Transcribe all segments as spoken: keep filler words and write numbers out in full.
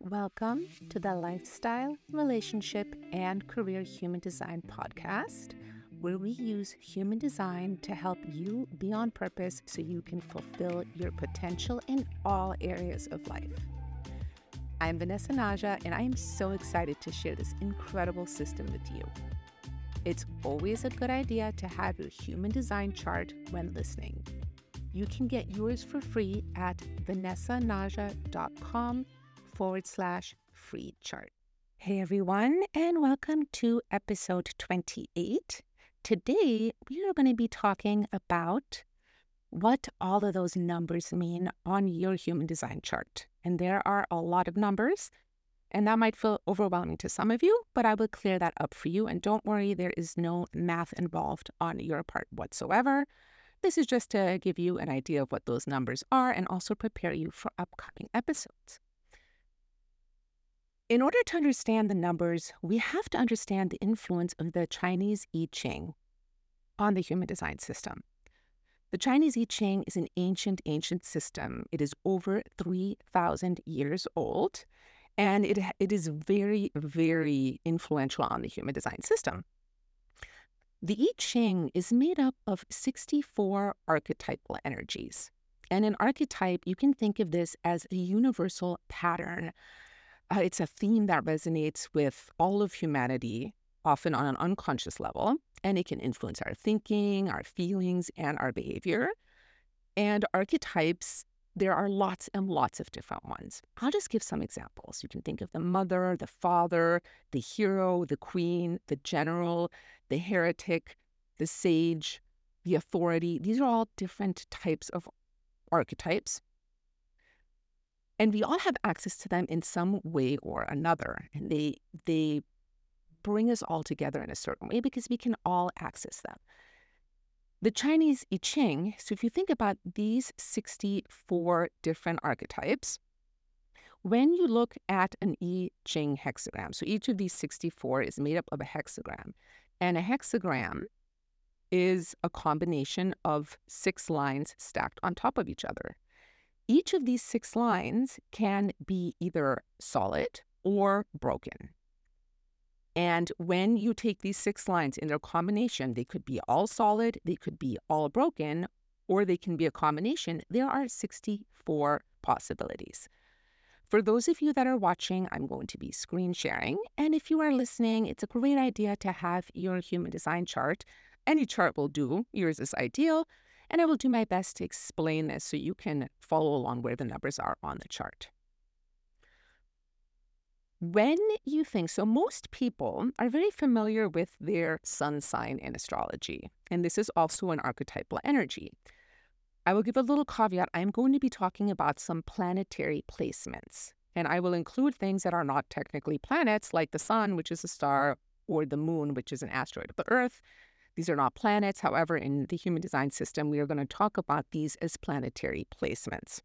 Welcome to the Lifestyle, Relationship, and Career Human Design podcast, where we use human design to help you be on purpose so you can fulfill your potential in all areas of life. I'm Vanessa Naja, and I am so excited to share this incredible system with you. It's always a good idea to have your human design chart when listening. You can get yours for free at vanessanaja.com forward slash free chart. Hey everyone, and welcome to episode twenty-eight. Today, we are going to be talking about what all of those numbers mean on your human design chart. And there are a lot of numbers, and that might feel overwhelming to some of you, but I will clear that up for you. And don't worry, there is no math involved on your part whatsoever. This is just to give you an idea of what those numbers are and also prepare you for upcoming episodes. In order to understand the numbers, we have to understand the influence of the Chinese I Ching on the human design system. The Chinese I Ching is an ancient, ancient system. It is over three thousand years old, and it, it is very, very influential on the human design system. The I Ching is made up of sixty-four archetypal energies. And an archetype, you can think of this as a universal pattern. Uh, it's a theme that resonates with all of humanity, often on an unconscious level, and it can influence our thinking, our feelings, and our behavior. And archetypes, there are lots and lots of different ones. I'll just give some examples. You can think of the mother, the father, the hero, the queen, the general, the heretic, the sage, the authority. These are all different types of archetypes. And we all have access to them in some way or another. And they they bring us all together in a certain way because we can all access them. The Chinese I Ching, so if you think about these sixty-four different archetypes, when you look at an I Ching hexagram, so each of these sixty-four is made up of a hexagram. And a hexagram is a combination of six lines stacked on top of each other. Each of these six lines can be either solid or broken. And when you take these six lines in their combination, they could be all solid, they could be all broken, or they can be a combination. There are sixty-four possibilities. For those of you that are watching, I'm going to be screen sharing. And if you are listening, it's a great idea to have your human design chart. Any chart will do. Yours is ideal. And I will do my best to explain this so you can follow along where the numbers are on the chart. When you think, so most people are very familiar with their sun sign in astrology, and this is also an archetypal energy. I will give a little caveat. I'm going to be talking about some planetary placements, and I will include things that are not technically planets, like the sun, which is a star, or the moon, which is an asteroid of the Earth. These are not planets. However, in the human design system, we are going to talk about these as planetary placements.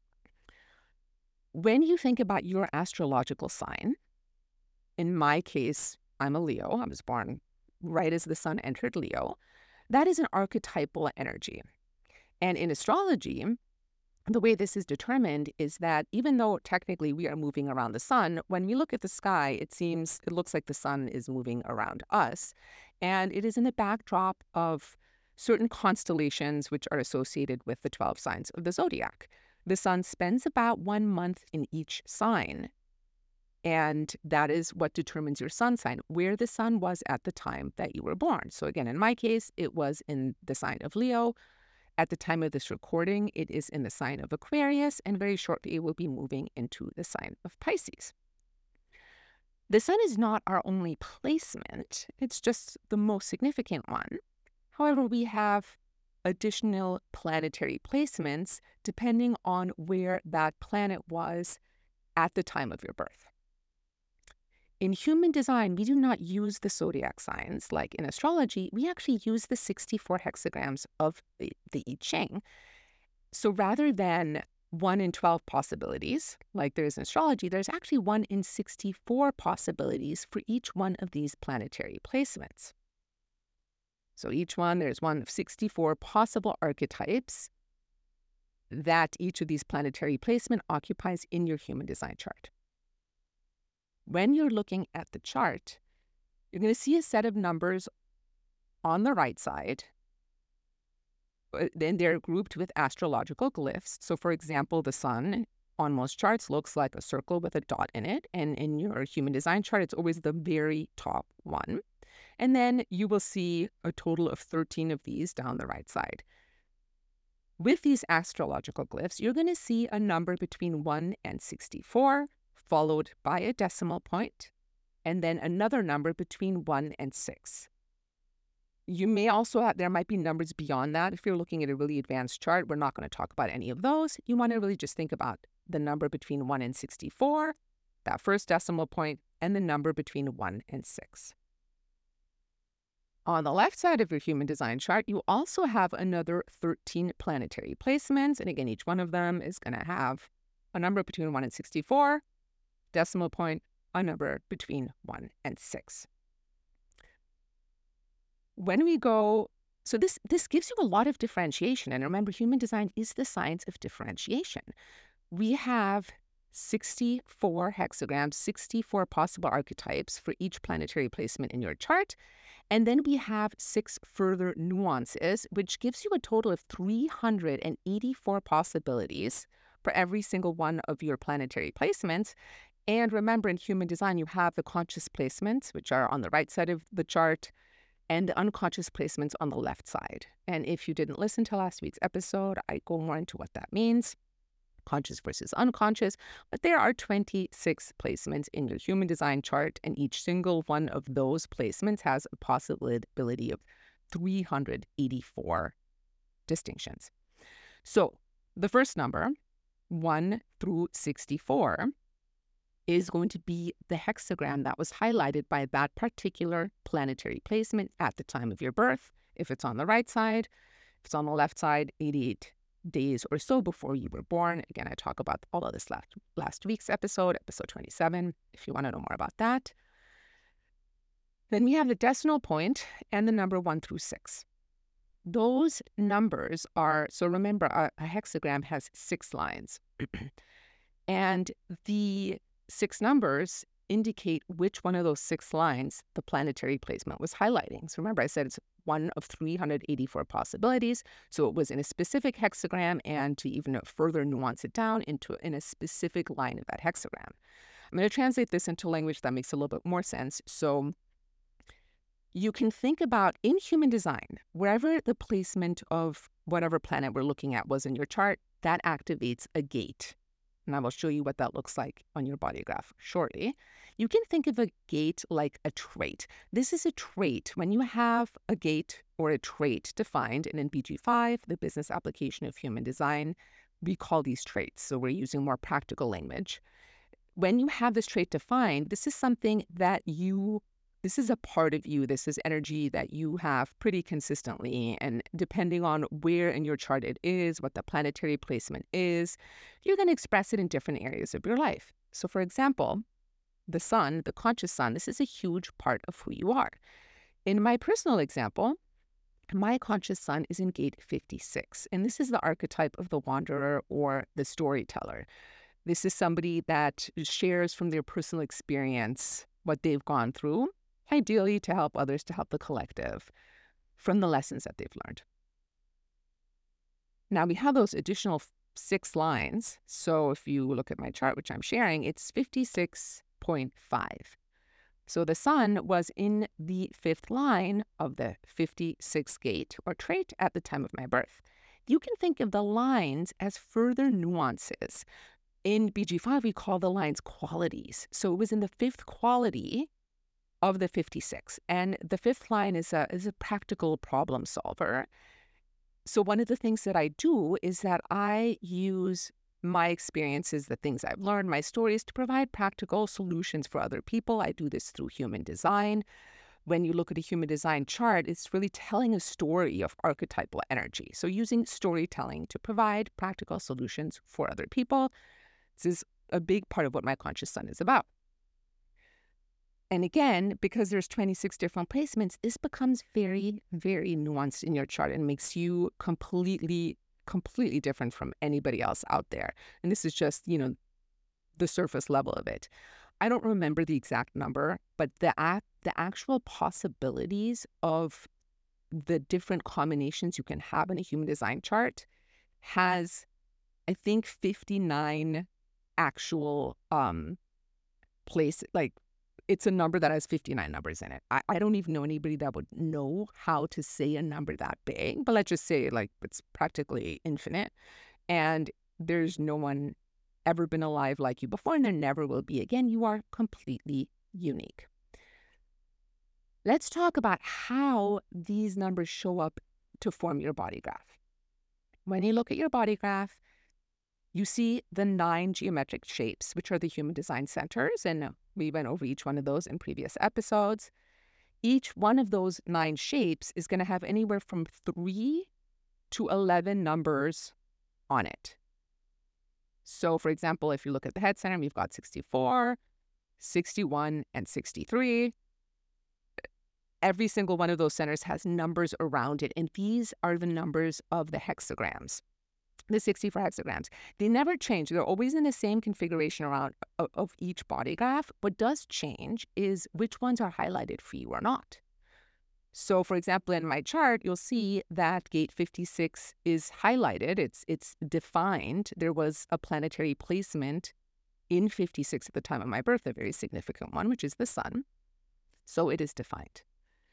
When you think about your astrological sign, in my case, I'm a Leo. I was born right as the sun entered Leo. That is an archetypal energy. And in astrology, the way this is determined is that even though technically we are moving around the sun, when we look at the sky, it seems, it looks like the sun is moving around us. And it is in the backdrop of certain constellations which are associated with the twelve signs of the zodiac. The sun spends about one month in each sign. And that is what determines your sun sign, where the sun was at the time that you were born. So again, in my case, it was in the sign of Leo. At the time of this recording, it is in the sign of Aquarius, and very shortly it will be moving into the sign of Pisces. The sun is not our only placement. It's just the most significant one. However, we have additional planetary placements depending on where that planet was at the time of your birth. In human design, we do not use the zodiac signs like in astrology. We actually use the sixty-four hexagrams of the, the I Ching. So rather than one in twelve possibilities, like there is in astrology, there's actually one in sixty-four possibilities for each one of these planetary placements. So each one, there's one of sixty-four possible archetypes that each of these planetary placement occupies in your human design chart. when you're looking at the chart, you're going to see a set of numbers on the right side. Then they're grouped with astrological glyphs. So, for example, the sun on most charts looks like a circle with a dot in it. And in your human design chart, it's always the very top one. And then you will see a total of thirteen of these down the right side. With these astrological glyphs, you're going to see a number between one and sixty-four, followed by a decimal point, and then another number between one and six. You may also have, there might be numbers beyond that. If you're looking at a really advanced chart, we're not going to talk about any of those. You want to really just think about the number between one and sixty-four, that first decimal point, and the number between one and six. On the left side of your human design chart, you also have another thirteen planetary placements. And again, each one of them is going to have a number between one and sixty-four, decimal point, a number between one and six. When we go, so this, this gives you a lot of differentiation. And remember, human design is the science of differentiation. We have sixty-four hexagrams, sixty-four possible archetypes for each planetary placement in your chart. And then we have six further nuances, which gives you a total of three hundred eighty-four possibilities for every single one of your planetary placements. And remember, in human design, you have the conscious placements, which are on the right side of the chart, and the unconscious placements on the left side. And if you didn't listen to last week's episode, I go more into what that means, conscious versus unconscious. But there are twenty-six placements in your human design chart, and each single one of those placements has a possibility of three hundred eighty-four distinctions. So the first number, one through sixty-four, is going to be the hexagram that was highlighted by that particular planetary placement at the time of your birth. If it's on the right side, if it's on the left side, eighty-eight days or so before you were born. Again, I talk about all of this last, last week's episode, episode twenty-seven, if you want to know more about that. Then we have the decimal point and the number one through six. Those numbers are, so remember, a, a hexagram has six lines. And the six numbers indicate which one of those six lines the planetary placement was highlighting. So remember, I said it's one of three hundred eighty-four possibilities. So it was in a specific hexagram, and to even further nuance it down into in a specific line of that hexagram. I'm going to translate this into language that makes a little bit more sense. So you can think about, in human design, wherever the placement of whatever planet we're looking at was in your chart, that activates a gate. And I will show you what that looks like on your body graph shortly. You can think of a gate like a trait. This is a trait. When you have a gate or a trait defined, and in B G five, the business application of human design, we call these traits. So we're using more practical language. When you have this trait defined, this is something that you This is a part of you. This is energy that you have pretty consistently. And depending on where in your chart it is, what the planetary placement is, you're going to express it in different areas of your life. So for example, the sun, the conscious sun, this is a huge part of who you are. In my personal example, my conscious sun is in gate fifty-six. And this is the archetype of the wanderer or the storyteller. This is somebody that shares from their personal experience what they've gone through, ideally to help others, to help the collective, from the lessons that they've learned. Now we have those additional six lines. So if you look at my chart, which I'm sharing, it's fifty-six point five. So the sun was in the fifth line of the fifty-sixth gate or trait at the time of my birth. You can think of the lines as further nuances. In B G five, we call the lines qualities. So it was in the fifth quality of the fifty-six. And the fifth line is a, is a practical problem solver. So one of the things that I do is that I use my experiences, the things I've learned, my stories, to provide practical solutions for other people. I do this through human design. When you look at a human design chart, it's really telling a story of archetypal energy. So using storytelling to provide practical solutions for other people. This is a big part of what my conscious sun is about. And again, because there's twenty-six different placements, this becomes very, very nuanced in your chart and makes you completely, completely different from anybody else out there. And this is just, you know, the surface level of it. I don't remember the exact number, but the act, the actual possibilities of the different combinations you can have in a human design chart has, I think, fifty-nine actual um place, like it's a number that has fifty-nine numbers in it. I, I don't even know anybody that would know how to say a number that big, but let's just say like it's practically infinite. And there's no one ever been alive like you before, and there never will be again. You are completely unique. Let's talk about how these numbers show up to form your body graph. When you look at your body graph, you see the nine geometric shapes, which are the human design centers, and we went over each one of those in previous episodes. Each one of those nine shapes is going to have anywhere from three to eleven numbers on it. So, for example, if you look at the head center, we've got sixty-four, sixty-one, and sixty-three. Every single one of those centers has numbers around it, and these are the numbers of the hexagrams. The sixty-four hexagrams. They never change. They're always in the same configuration around of, of each body graph. What does change is which ones are highlighted for you or not. So, for example, in my chart, you'll see that gate fifty-six is highlighted. It's it's defined. There was a planetary placement in fifty-six at the time of my birth, a very significant one, which is the sun. So it is defined.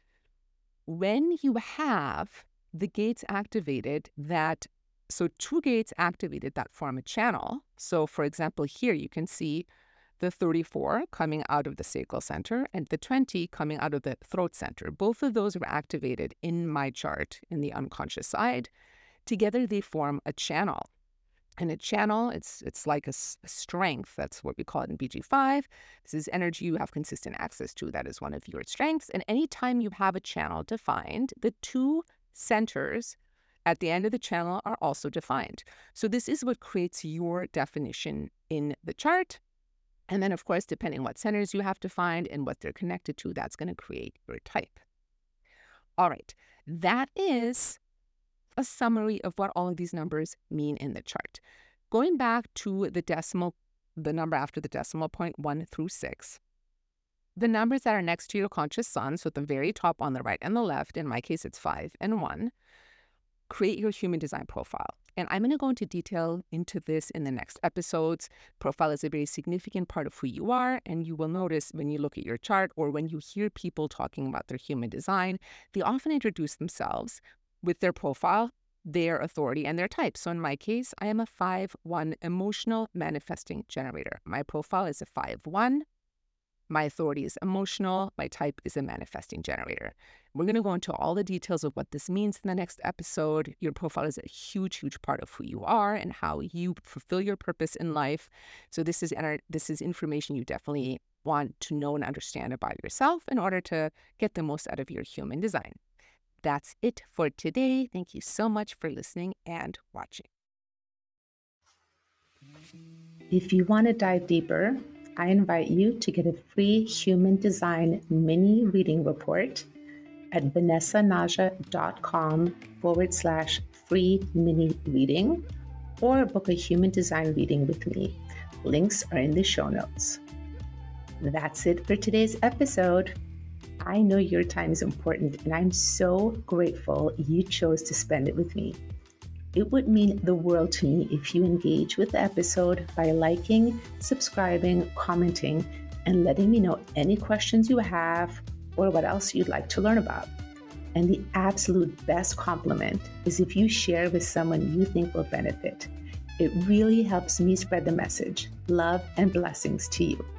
When you have the gates activated that So two gates activated that form a channel. So, for example, here you can see the thirty-four coming out of the sacral center and the twenty coming out of the throat center. Both of those were activated in my chart in the unconscious side. Together, they form a channel. And a channel, it's it's like a, a strength. That's what we call it in B G five. This is energy you have consistent access to. That is one of your strengths. And anytime you have a channel defined, the two centers at the end of the channel are also defined. So this is what creates your definition in the chart. And then, of course, depending what centers you have to find and what they're connected to, that's going to create your type. All right, that is a summary of what all of these numbers mean in the chart. Going back to the decimal, the number after the decimal point, one through six, the numbers that are next to your conscious sun, so at the very top on the right and the left, in my case, it's five and one, create your human design profile. And I'm going to go into detail into this in the next episodes. Profile is a very significant part of who you are. And you will notice when you look at your chart or when you hear people talking about their human design, they often introduce themselves with their profile, their authority, and their type. So in my case, I am a five one emotional manifesting generator. My profile is a five one. My authority is emotional. My type is a manifesting generator. We're going to go into all the details of what this means in the next episode. Your profile is a huge, huge part of who you are and how you fulfill your purpose in life. So this is this is information you definitely want to know and understand about yourself in order to get the most out of your human design. That's it for today. Thank you so much for listening and watching. If you want to dive deeper, I invite you to get a free human design mini reading report at vanessanaja.com forward slash free mini reading, or book a human design reading with me. Links are in the show notes. That's it for today's episode. I know your time is important, and I'm so grateful you chose to spend it with me. It would mean the world to me if you engage with the episode by liking, subscribing, commenting, and letting me know any questions you have or what else you'd like to learn about. And the absolute best compliment is if you share with someone you think will benefit. It really helps me spread the message. Love and blessings to you.